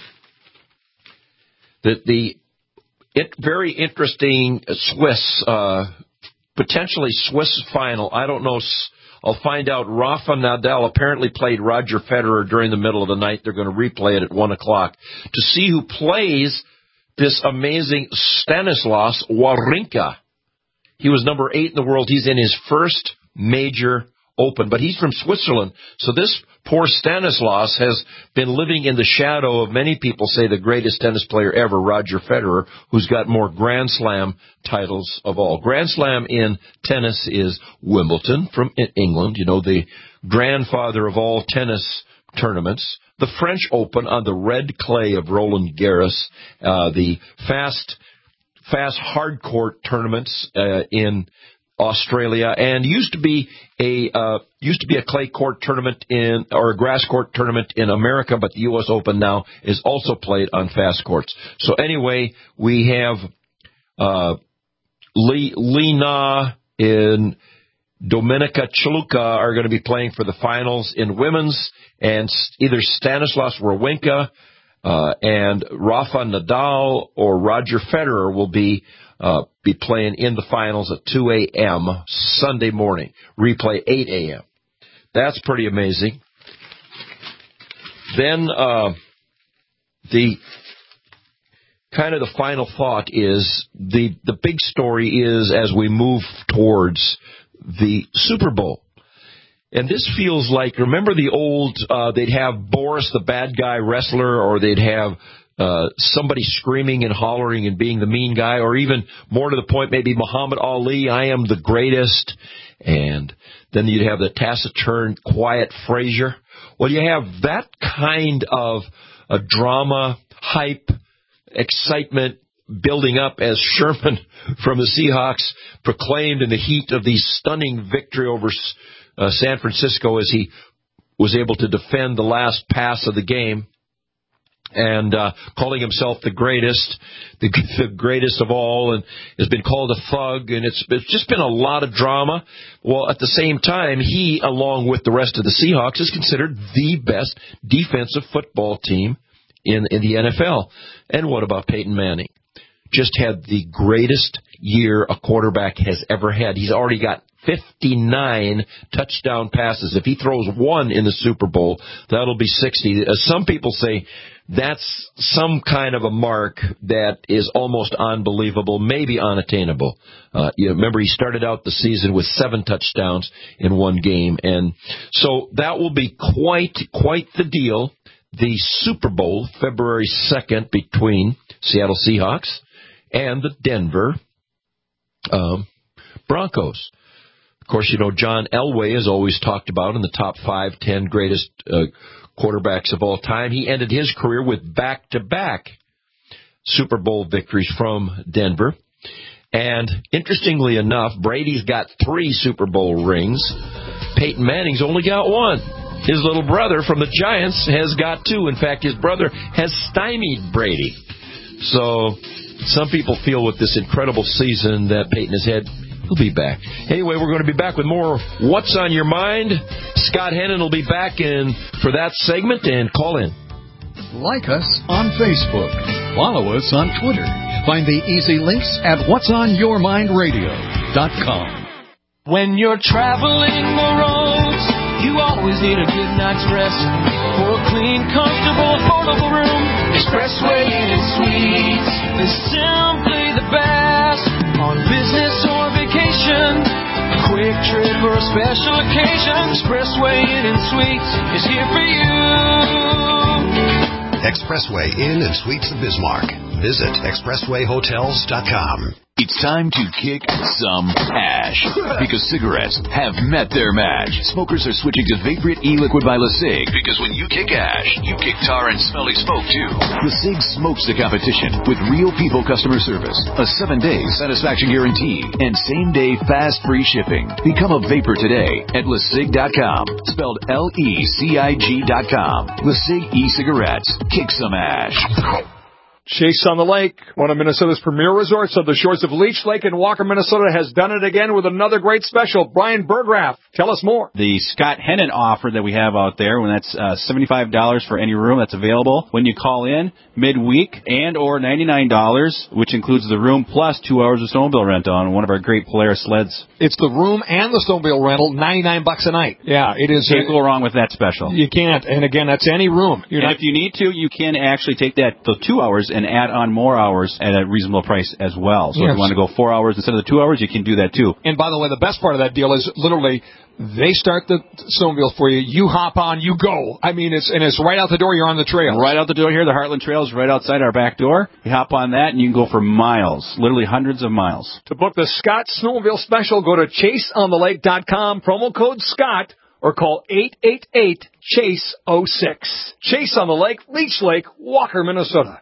the the it, very interesting Swiss, uh, potentially Swiss final. I don't know I'll find out Rafa Nadal apparently played Roger Federer during the middle of the night. They're going to replay it at one o'clock to see who plays this amazing Stanislas Wawrinka. He was number eight in the world. He's in his first major Open, but he's from Switzerland. So this poor Stanislas has been living in the shadow of many people say the greatest tennis player ever, Roger Federer, who's got more Grand Slam titles of all. Grand Slam in tennis is Wimbledon from England, you know, the grandfather of all tennis tournaments. The French Open on the red clay of Roland Garros, uh, the fast, fast hard court tournaments uh, in Australia, and used to be a uh, used to be a clay court tournament in or a grass court tournament in America, but the U S Open now is also played on fast courts. So anyway, we have uh, Li, Li Na and Dominika Chiluka are going to be playing for the finals in women's, and either Stanislas Wawrinka uh, and Rafa Nadal or Roger Federer will be Uh, be playing in the finals at two a.m. Sunday morning. Replay eight a.m. That's pretty amazing. Then uh, the kind of the final thought is the the big story is as we move towards the Super Bowl. And this feels like, remember the old, uh, they'd have Boris the bad guy wrestler, or they'd have Uh, somebody screaming and hollering and being the mean guy, or even more to the point, maybe Muhammad Ali, I am the greatest. And then you'd have the taciturn, quiet Frazier. Well, you have that kind of a drama, hype, excitement building up as Sherman from the Seahawks proclaimed in the heat of the stunning victory over uh, San Francisco as he was able to defend the last pass of the game. And uh, calling himself the greatest, the, the greatest of all, and has been called a thug, and it's, it's just been a lot of drama. Well, at the same time, he, along with the rest of the Seahawks, is considered the best defensive football team in, in the N F L. And what about Peyton Manning? Just had the greatest year a quarterback has ever had. He's already got fifty-nine touchdown passes. If he throws one in the Super Bowl, that'll be sixty. As some people say, that's some kind of a mark that is almost unbelievable, maybe unattainable. Uh, you remember, he started out the season with seven touchdowns in one game, and so that will be quite, quite the deal. The Super Bowl, February second, between Seattle Seahawks and the Denver um, Broncos. Of course, you know, John Elway is always talked about in the top five, ten greatest uh, quarterbacks of all time. He ended his career with back-to-back Super Bowl victories from Denver. And interestingly enough, Brady's got three Super Bowl rings. Peyton Manning's only got one. His little brother from the Giants has got two. In fact, his brother has stymied Brady. So some people feel with this incredible season that Peyton has had, he'll be back. Anyway, we're going to be back with more What's on Your Mind. Scott Hennon will be back in for that segment, and call in. Like us on Facebook. Follow us on Twitter. Find the easy links at whats on your mind radio dot com. When you're traveling the roads, you always need a good night's rest. For a clean, comfortable, affordable room, Expressway Inn and Suites is simply the best. On business or vacation, a quick trip or a special occasion, Expressway Inn and Suites is here for you. Expressway Inn and Suites of Bismarck. Visit expressway hotels dot com. It's time to kick some ash, because cigarettes have met their match. Smokers are switching to Vaporite e-liquid by LeSig, because when you kick ash, you kick tar and smelly smoke too. LeSig smokes the competition with real people customer service, a seven-day satisfaction guarantee, and same-day fast free shipping. Become a vapor today at lesig dot com, spelled L E C I G dot com. LeSig e-cigarettes. Kick some ash. Chase on the Lake, one of Minnesota's premier resorts of the shores of Leech Lake in Walker, Minnesota, has done it again with another great special. Brian Burgraff, tell us more. The Scott Hennon offer that we have out there, when that's uh, seventy-five dollars for any room that's available when you call in midweek, and or ninety-nine dollars, which includes the room plus two hours of snowmobile rental on one of our great Polaris sleds. It's the room and the snowmobile rental, ninety-nine bucks a night. Yeah, it is. Can't go wrong with that special. You can't. And again, that's any room. You're and not, if you need to, you can actually take that the two hours and add on more hours at a reasonable price as well. So yes. If you want to go four hours instead of the two hours, you can do that too. And by the way, the best part of that deal is literally they start the snowmobile for you. You hop on, you go. I mean, it's and it's right out the door. You're on the trail. Right out the door here. The Heartland Trail is right outside our back door. You hop on that, and you can go for miles, literally hundreds of miles. To book the Scott Snowmobile Special, go to chase on the lake dot com, promo code Scott, or call eight eight eight, chase oh six. Chase on the Lake, Leech Lake, Walker, Minnesota.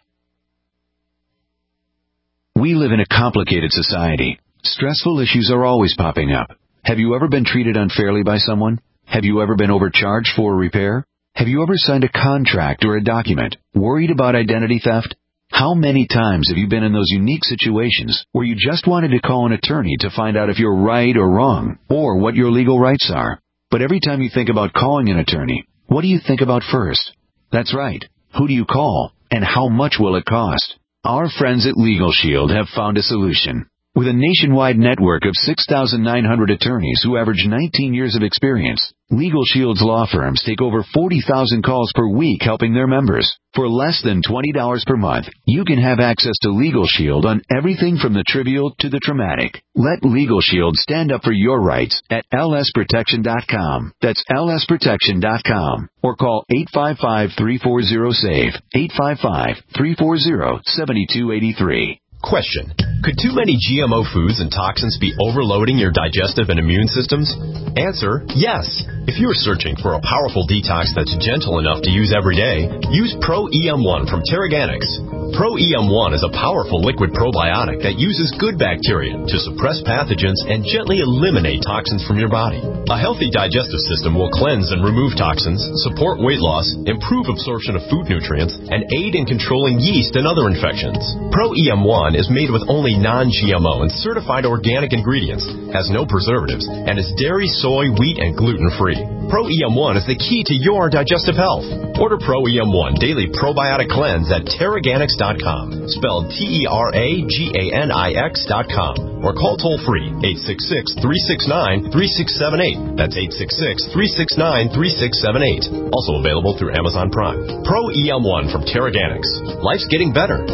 We live in a complicated society. Stressful issues are always popping up. Have you ever been treated unfairly by someone? Have you ever been overcharged for a repair? Have you ever signed a contract or a document worried about identity theft? How many times have you been in those unique situations where you just wanted to call an attorney to find out if you're right or wrong, or what your legal rights are? But every time you think about calling an attorney, what do you think about first? That's right. Who do you call, and how much will it cost? Our friends at Legal Shield have found a solution. With a nationwide network of six thousand nine hundred attorneys who average nineteen years of experience, Legal Shield's law firms take over forty thousand calls per week helping their members. For less than twenty dollars per month, you can have access to Legal Shield on everything from the trivial to the traumatic. Let Legal Shield stand up for your rights at L S protection dot com. That's L S protection dot com. Or call eight five five, three four zero, S A V E, eight five five, three four zero, seven two eight three. Question. Could too many G M O foods and toxins be overloading your digestive and immune systems? Answer, yes. If you're searching for a powerful detox that's gentle enough to use every day, use Pro E M one from Terraganics. Pro E M one is a powerful liquid probiotic that uses good bacteria to suppress pathogens and gently eliminate toxins from your body. A healthy digestive system will cleanse and remove toxins, support weight loss, improve absorption of food nutrients, and aid in controlling yeast and other infections. Pro E M one is made with only non-G M O and certified organic ingredients, has no preservatives, and is dairy, soy, wheat, and gluten-free. Pro E M one is the key to your digestive health. Order Pro E M one Daily Probiotic Cleanse at Terraganics dot com, spelled T E R A G A N I X dot com, or call toll-free eight six six, three six nine, three six seven eight. That's eight six six, three six nine, three six seven eight. Also available through Amazon Prime. Pro E M one from Terraganics. Life's getting better.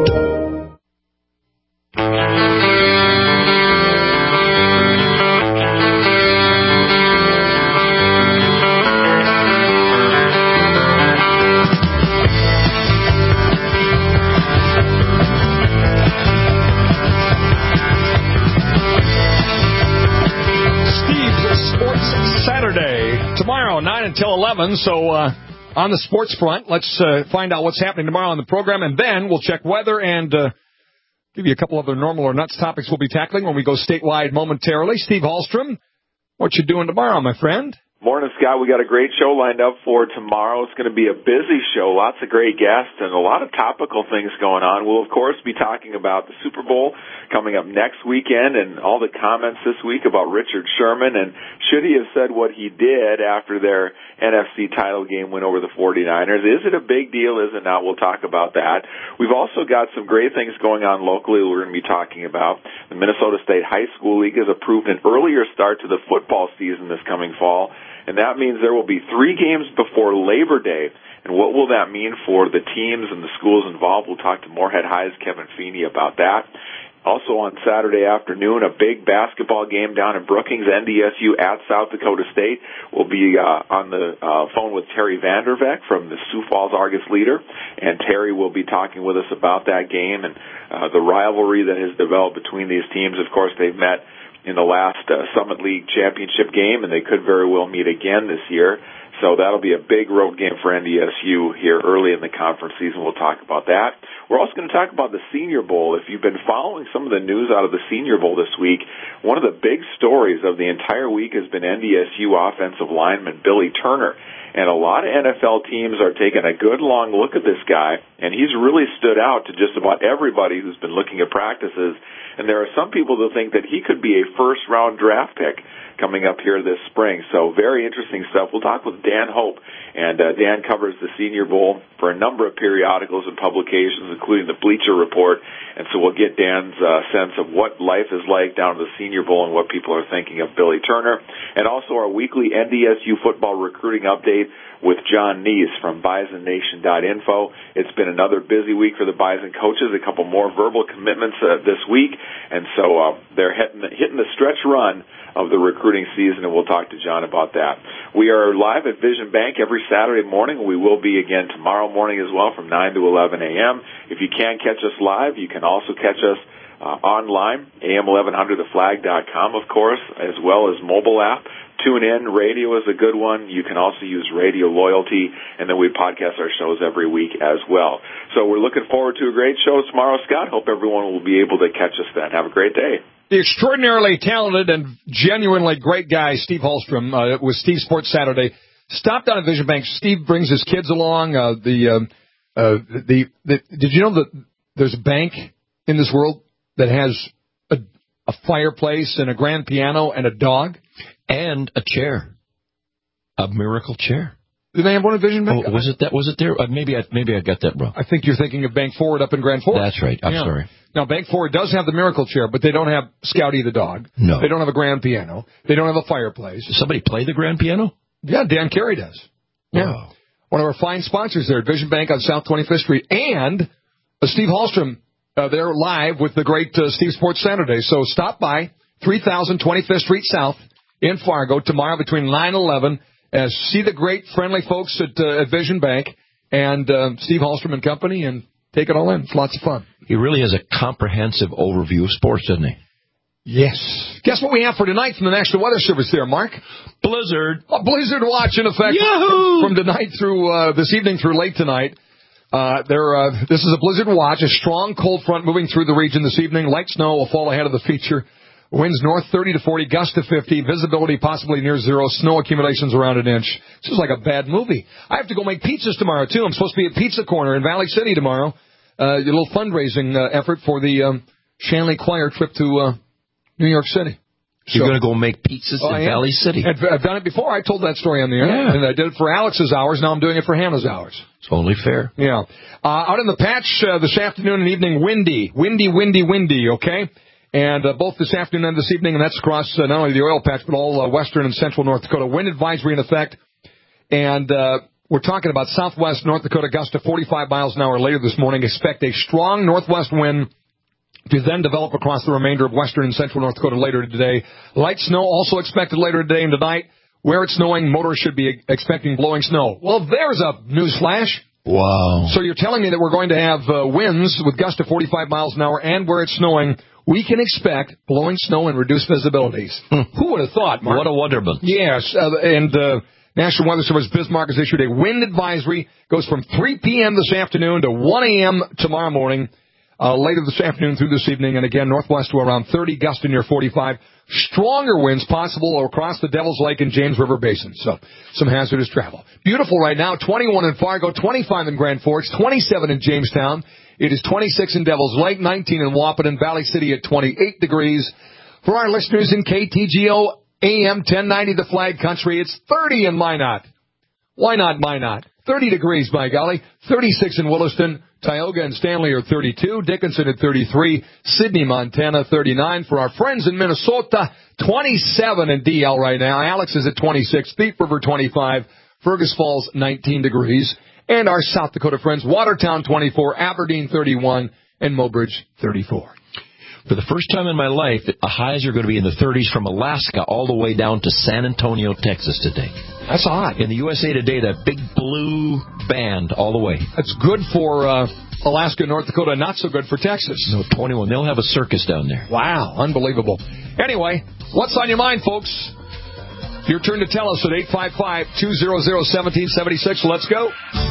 nine until eleven, so uh, on the sports front, let's uh, find out what's happening tomorrow on the program, and then we'll check weather and uh, give you a couple other normal or nuts topics we'll be tackling when we go statewide momentarily. Steve Hallstrom, what you doing tomorrow, my friend? Morning, Scott. We got a great show lined up for tomorrow. It's going to be a busy show, lots of great guests, and a lot of topical things going on. We'll, of course, be talking about the Super Bowl coming up next weekend and all the comments this week about Richard Sherman and should he have said what he did after their N F C title game win over the forty-niners. Is it a big deal? Is it not? We'll talk about that. We've also got some great things going on locally we're going to be talking about. The Minnesota State High School League has approved an earlier start to the football season this coming fall, and that means there will be three games before Labor Day. And what will that mean for the teams and the schools involved? We'll talk to Moorhead High's Kevin Feeney about that. Also on Saturday afternoon, a big basketball game down in Brookings, N D S U at South Dakota State. We'll be uh, on the uh, phone with Terry Vanderveck from the Sioux Falls Argus Leader, and Terry will be talking with us about that game and uh, the rivalry that has developed between these teams. Of course, they've met in the last uh, Summit League championship game, and they could very well meet again this year. So that'll be a big road game for N D S U here early in the conference season. We'll talk about that. We're also going to talk about the Senior Bowl. If you've been following some of the news out of the Senior Bowl this week, one of the big stories of the entire week has been N D S U offensive lineman Billy Turner. And a lot of N F L teams are taking a good long look at this guy, and he's really stood out to just about everybody who's been looking at practices. And there are some people that think that he could be a first-round draft pick coming up here this spring. So very interesting stuff. We'll talk with Dan Hope, and uh, Dan covers the Senior Bowl for a number of periodicals and publications, including the Bleacher Report. And so we'll get Dan's uh, sense of what life is like down to the Senior Bowl and what people are thinking of Billy Turner. And also our weekly N D S U football recruiting update with John Neese from Bison Nation dot info. It's been another busy week for the Bison coaches, a couple more verbal commitments uh, this week, and so uh, they're hitting the, hitting the stretch run of the recruiting season, and we'll talk to John about that. We are live at Vision Bank every Saturday morning. We will be again tomorrow morning as well from nine to eleven a.m. If you can't catch us live, you can also catch us uh, online, A M eleven hundred the flag dot com, of course, as well as mobile app. Tune in. Radio is a good one. You can also use Radio Loyalty, and then we podcast our shows every week as well. So we're looking forward to a great show tomorrow, Scott. Hope everyone will be able to catch us then. Have a great day. The extraordinarily talented and genuinely great guy, Steve Hallstrom, uh, with Steve Sports Saturday, stopped down at Vision Bank. Steve brings his kids along. Uh, the, um, uh, the, the, did you know that there's a bank in this world that has a, a fireplace and a grand piano and a dog? And a chair. A miracle chair. Do they have one at Vision Bank? Oh, was it that? Was it there? Uh, maybe I maybe I got that wrong. I think you're thinking of Bank Forward up in Grand Forks. That's right. I'm yeah. sorry. Now, Bank Forward does have the miracle chair, but they don't have Scouty the dog. No. They don't have a grand piano. They don't have a fireplace. Does somebody play the grand piano? Yeah, Dan Carey does. Yeah. Wow. One of our fine sponsors there at Vision Bank on South twenty-fifth Street. And uh, Steve Hallstrom, uh, they're live with the great uh, Steve Sports Saturday. So stop by, three thousand twenty-fifth Street South in Fargo tomorrow between nine and eleven. Uh, see the great, friendly folks at, uh, at Vision Bank and uh, Steve Hallstrom and company, and take it all in. It's lots of fun. He really has a comprehensive overview of sports, doesn't he? Yes. Guess what we have for tonight from the National Weather Service there, Mark? Blizzard. A blizzard watch in effect. Yahoo! From tonight through uh, this evening through late tonight. Uh, there, uh, this is a blizzard watch, a strong cold front moving through the region this evening. Light snow will fall ahead of the feature. Winds north thirty to forty, gusts to fifty, visibility possibly near zero, snow accumulations around an inch. This is like a bad movie. I have to go make pizzas tomorrow, too. I'm supposed to be at Pizza Corner in Valley City tomorrow. Uh, a little fundraising uh, effort for the um, Shanley Choir trip to uh, New York City. You're so, going to go make pizzas oh, in Valley City? I've, I've done it before. I told that story on the air. Yeah. And I did it for Alex's hours. Now I'm doing it for Hannah's hours. It's only fair. Yeah. Uh, out in the patch uh, this afternoon and evening, windy. Windy, windy, windy, okay? And uh, both this afternoon and this evening, and that's across uh, not only the oil patch, but all uh, western and central North Dakota. Wind advisory in effect. And uh, we're talking about southwest North Dakota gusts to forty-five miles an hour later this morning. Expect a strong northwest wind to then develop across the remainder of western and central North Dakota later today. Light snow also expected later today and tonight. Where it's snowing, motorists should be expecting blowing snow. Well, there's a news flash. Wow. So you're telling me that we're going to have uh, winds with gusts to forty-five miles an hour, and where it's snowing, we can expect blowing snow and reduced visibilities. Hmm. Who would have thought, Mark? What a wonderment. Yes, uh, and uh, National Weather Service Bismarck has issued a wind advisory. Goes from three p.m. this afternoon to one a.m. tomorrow morning. Uh, later this afternoon through this evening, and again, northwest to around thirty, gusting near forty-five. Stronger winds possible across the Devil's Lake and James River Basin, so some hazardous travel. Beautiful right now, twenty-one in Fargo, twenty-five in Grand Forks, twenty-seven in Jamestown. It is twenty-six in Devil's Lake, nineteen in Wahpeton, Valley City at twenty-eight degrees. For our listeners in K T G O A M ten ninety, the Flag Country, it's thirty in Minot. Why not Minot? thirty degrees, by golly. thirty-six in Williston. Tioga and Stanley are thirty-two. Dickinson at thirty-three. Sydney, Montana, thirty-nine. For our friends in Minnesota, twenty-seven in D L right now. Alex is at twenty-six. Thief River, twenty-five. Fergus Falls, nineteen degrees. And our South Dakota friends, Watertown, twenty-four. Aberdeen, thirty-one. And Mobridge, thirty-four. For the first time in my life, the highs are going to be in the thirties from Alaska all the way down to San Antonio, Texas today. That's hot. In the U S A Today, that big blue band all the way. That's good for uh, Alaska, North Dakota, not so good for Texas. No, twenty-one. They'll have a circus down there. Wow, unbelievable. Anyway, what's on your mind, folks? Your turn to tell us at eight five five, two hundred, seventeen seventy-six. Let's go.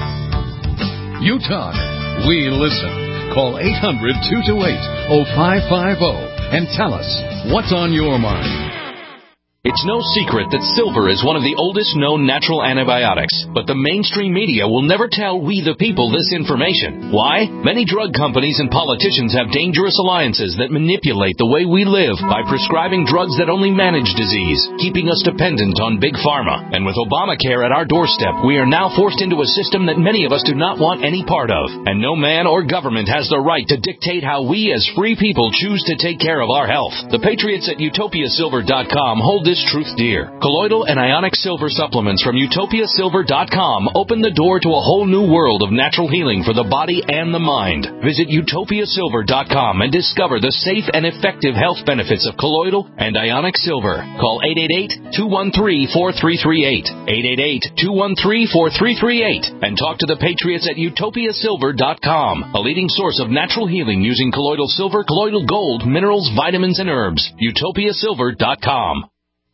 You talk, we listen. Call eight hundred, two two eight, oh five five oh and tell us what's on your mind. It's no secret that silver is one of the oldest known natural antibiotics, but the mainstream media will never tell we the people this information. Why? Many drug companies and politicians have dangerous alliances that manipulate the way we live by prescribing drugs that only manage disease, keeping us dependent on big pharma. And with Obamacare at our doorstep, we are now forced into a system that many of us do not want any part of. And no man or government has the right to dictate how we as free people choose to take care of our health. The Patriots at Utopia Silver dot com hold this truth dear. Colloidal and ionic silver supplements from Utopia Silver dot com open the door to a whole new world of natural healing for the body and the mind. Visit Utopia Silver dot com and discover the safe and effective health benefits of colloidal and ionic silver. Call eight eight eight, two one three, four three three eight, eight eight eight, two one three, four three three eight, and talk to the Patriots at Utopia Silver dot com, a leading source of natural healing using colloidal silver, colloidal gold, minerals, vitamins, and herbs. Utopia Silver dot com.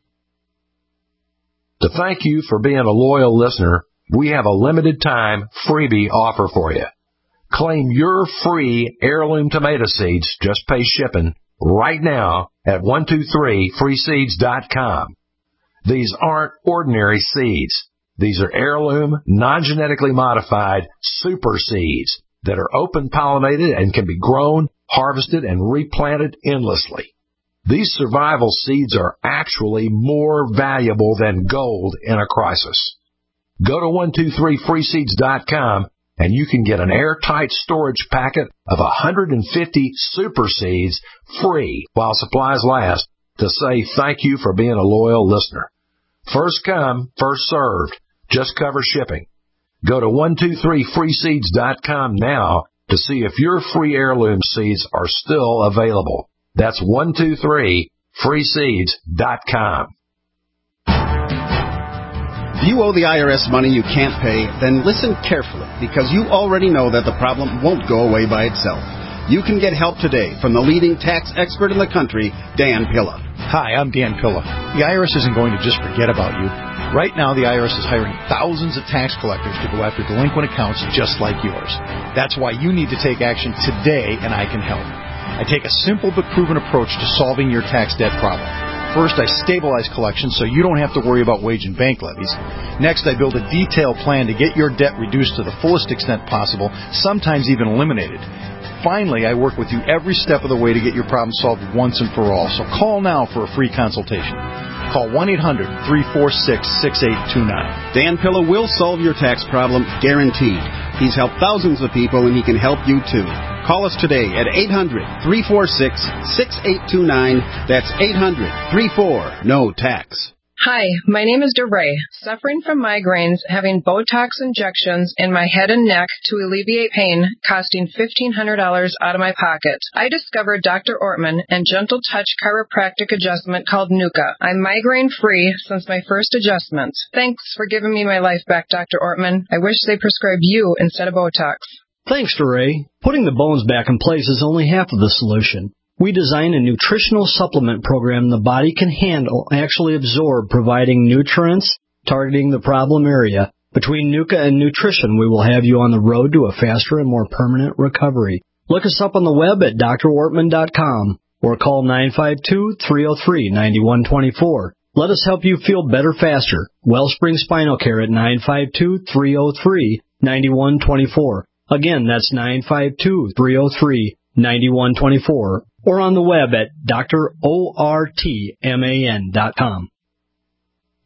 To thank you for being a loyal listener, we have a limited time freebie offer for you. Claim your free heirloom tomato seeds, just pay shipping, right now at one two three free seeds dot com. These aren't ordinary seeds. These are heirloom, non-genetically modified super seeds that are open pollinated and can be grown, harvested, and replanted endlessly. These survival seeds are actually more valuable than gold in a crisis. Go to one two three free seeds dot com and you can get an airtight storage packet of one hundred fifty super seeds free while supplies last to say thank you for being a loyal listener. First come, first served. Just cover shipping. Go to one two three free seeds dot com now to see if your free heirloom seeds are still available. That's one two three free seeds dot com. If you owe the I R S money you can't pay, then listen carefully, because you already know that the problem won't go away by itself. You can get help today from the leading tax expert in the country, Dan Pilla. Hi, I'm Dan Pilla. The I R S isn't going to just forget about you. Right now, the I R S is hiring thousands of tax collectors to go after delinquent accounts just like yours. That's why you need to take action today, and I can help. I take a simple but proven approach to solving your tax debt problem. First, I stabilize collections so you don't have to worry about wage and bank levies. Next, I build a detailed plan to get your debt reduced to the fullest extent possible, sometimes even eliminated. Finally, I work with you every step of the way to get your problem solved once and for all. So call now for a free consultation. Call one eight hundred, three four six, six eight two nine. Dan Pilla will solve your tax problem, guaranteed. He's helped thousands of people, and he can help you too. Call us today at eight hundred, three four six, six eight two nine. That's eight hundred, three four, no tax. Hi, my name is DeRay, suffering from migraines, having Botox injections in my head and neck to alleviate pain, costing fifteen hundred dollars out of my pocket. I discovered Doctor Ortman and Gentle Touch chiropractic adjustment called Nuka. I'm migraine-free since my first adjustment. Thanks for giving me my life back, Doctor Ortman. I wish they prescribed you instead of Botox. Thanks, DeRay. Putting the bones back in place is only half of the solution. We design a nutritional supplement program the body can handle, actually absorb, providing nutrients, targeting the problem area. Between Nuka and nutrition, we will have you on the road to a faster and more permanent recovery. Look us up on the web at D R Ortman dot com or call nine five two, three oh three, nine one two four. Let us help you feel better faster. Wellspring Spinal Care at nine five two, three oh three, nine one two four. Again, that's nine five two, three oh three, nine one two four. Or on the web at D R Ortman dot com.